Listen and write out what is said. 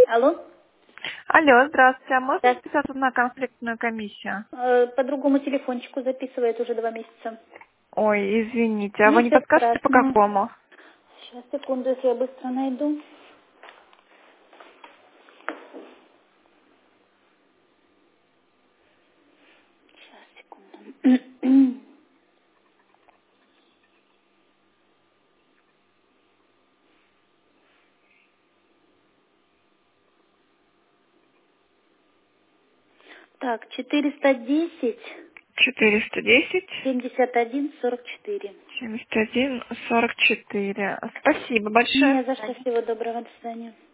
Алло? Алло, здравствуйте. А можно Да. записаться на конфликтную комиссию? По другому телефончику записывает уже 2 месяца. Ой, извините, а вы не Ничего подскажете по страшного. какому? Сейчас, секунду, если я быстро найду. Сейчас, секунду. Так, 410 410 71 44. 71 44. Спасибо большое. Не за что, всего доброго, до свидания.